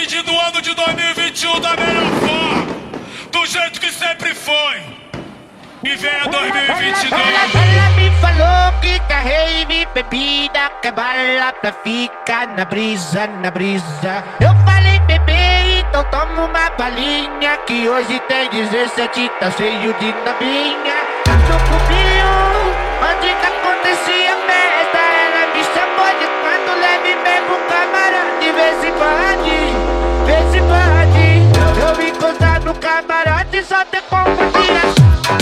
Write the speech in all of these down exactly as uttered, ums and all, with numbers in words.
feed do ano de dois mil e vinte e um da melhor forma, do jeito que sempre foi. E venha dois mil e vinte e dois. Ela me falou que carrei me bebida, que bala pra ficar na brisa, na brisa. Eu falei, bebê, então toma uma balinha, que hoje tem dezessete, tá cheio de nabinha. No cubinho, onde que acontecia festa, ela me chamou de quando leve mesmo um camarote. Vê se pode, vê se pode, eu me encontrar no camarote, só ter como tirar.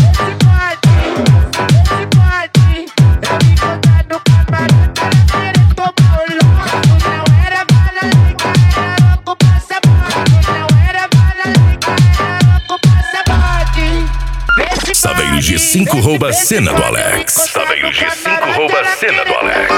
Saveiro G cinco rouba a cena do Alex. Saveiro G cinco rouba a cena do Alex.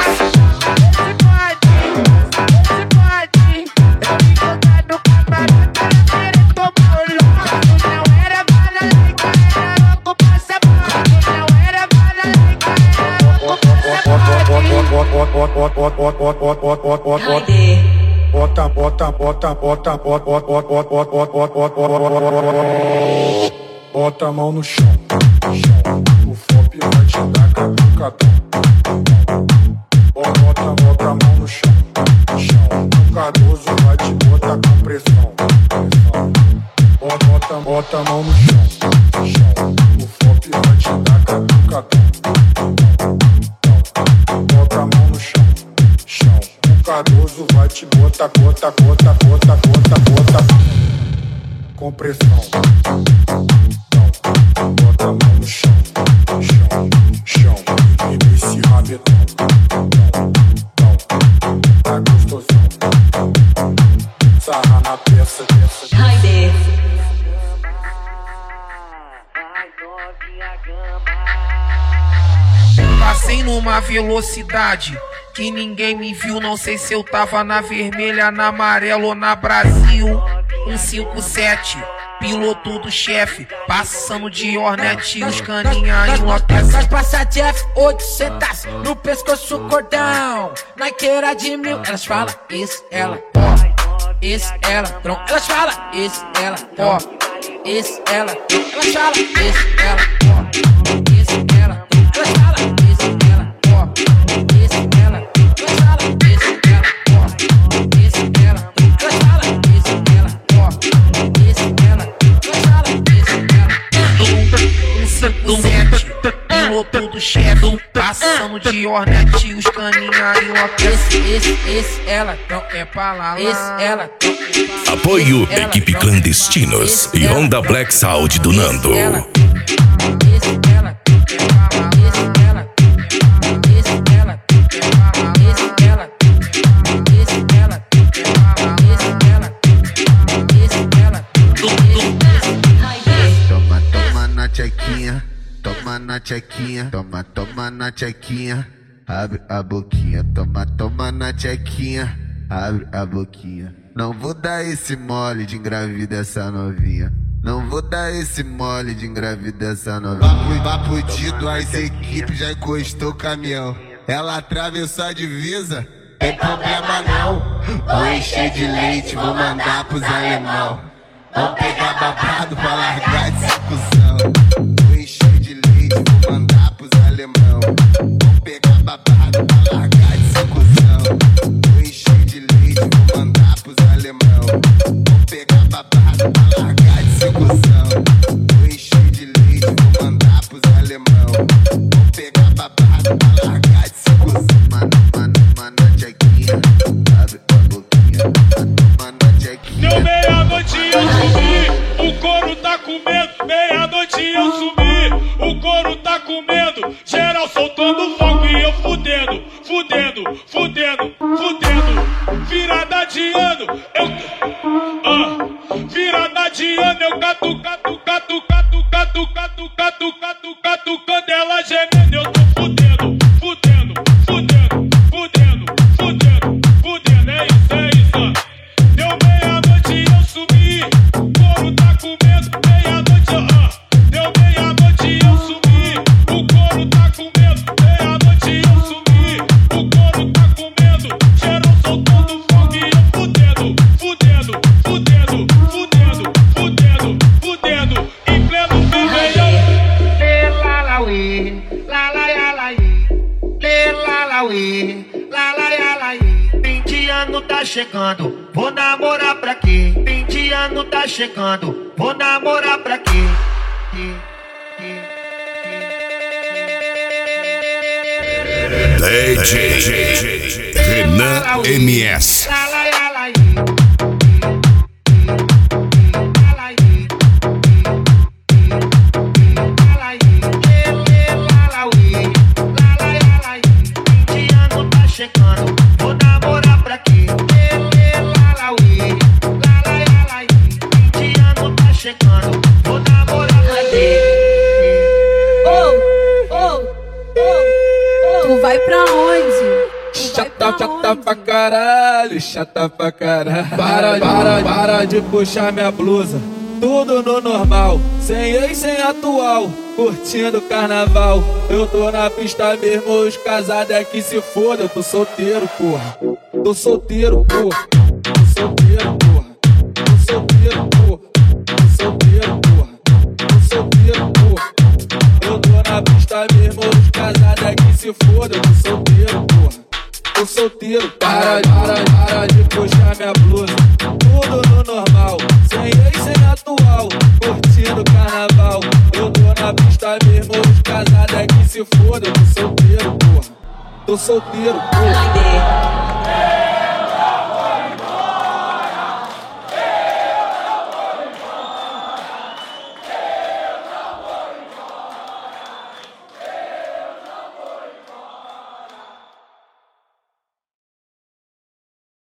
Bota, bota, bota, bota, bota, bota, bota, bota, bota, bota, bota a mão no chão, chão. O Fop vai te dar catucadão. Bota, bota a mão no chão, chão. O Cardoso vai te botar com pressão, pressão. Bota, bota a mão no chão, chão. O Fop vai te dar catucadão. Bota a mão no chão, chão. O Cardoso vai te botar, bota, bota, bota, bota, bota com pressão. Bota a mão no chão, chão, chão. E nesse rabetão, tá gostosão. Sarra na peça, peça. Ai, Deus. Passei numa velocidade que ninguém me viu. Não sei se eu tava na vermelha, na amarela ou na Brasil. um cinco sete, piloto do chefe, passando de Hornet e os caninha enlouquecem. Nós passa Jeff oitocentos no pescoço cordão, naqueira de mil. Elas falam isso, ela, ó, isso, ela, tron. Elas falam isso, ela, ó, isso, ela, tron. Elas falam isso, ela, ó, isso, ela, tron. Elas falam isso, ela, ó, isso, ela, tron. Elas falam isso, ela, ó, isso, ela, tron. Elas falam isso, ela, ó, isso, ela, tron. Elas falam isso, ela. um cinco sete, piloto do chefe, passando de Hornet e os caninha enlouquecem. Esse, esse, esse, ela, não é pra lá. Esse, ela, não. Apoio Equipe Clandestinos e Honda Black Sound do Nando. Esse, ela, é pra lá. Esse, ela, esse, ela, é pra lá. Esse, ela, esse, ela, é pra lá. Esse, ela, esse, ela, toma, toma na tchequinha, toma na tchequinha, toma, toma na tchequinha, abre a boquinha, toma, toma na tchequinha, abre a boquinha. Não vou dar esse mole de engravida essa novinha. Não vou dar esse mole de engravida essa novinha. Papo, papo dito, as equipes já encostou o caminhão. Ela atravessou a divisa, tem problema não. Vou encher de leite, vou mandar pros alemão. Vou pegar babado pra largar de discussão. Vou encher de leite, vou mandar pros alemão. Vou pegar babado pra largar de discussão. Vou encher de leite, vou mandar pros alemão. Vou pegar babado pra largar de discussão. Vou encher de leite, vou mandar pros alemão. Vou pegar babado pra largar de discussão. Mano, mano, mano, tchequinha, abre a boquinha. Mano, tchequinha. Deu meia-noite e eu subi, o couro tá com medo. Meia-noite e eu subi, o couro tá com medo. Geral soltando fogo e eu fudendo, fudendo, fudendo, fudendo. Virada de ano, eu... Ah, virada de ano, eu catu, catu, catu, catu, catu, catu, catu, catu, catu, quando ela gemendo, eu tô fudendo, fudendo, fudendo, fudendo, fudendo, fudendo. É isso, é isso. Deu meia-noite e eu subi, o couro tá com medo. Meia-noite, ah, deu meia-noite e eu subi, o couro tá com medo. Meia-noite e eu subi, o couro tá com medo. Geral Fim de ano tá chegando, vou namorar pra quê? Fim de ano tá chegando, vou namorar pra quê? D J Renan M S. Tu vai pra onde? Chata, chata pra caralho, chata pra caralho. Para, para, para de puxar minha blusa. Tudo no normal, sem ex, sem atual. Curtindo carnaval, eu tô na pista mesmo. Os casados é que se foda. Eu tô solteiro, porra. Tô solteiro, porra. Tô solteiro, porra. Tô solteiro, porra. Tô solteiro, porra. Tô solteiro, porra. Eu tô na pista mesmo. Os casados é que se foda. Eu tô solteiro, porra. Tô solteiro, para, para, para de puxar minha blusa. Tudo no normal, sem ex, sem atual. Curtindo carnaval, eu tô na pista mesmo. Os casados é que se foda. Eu tô solteiro, porra. Tô solteiro, porra.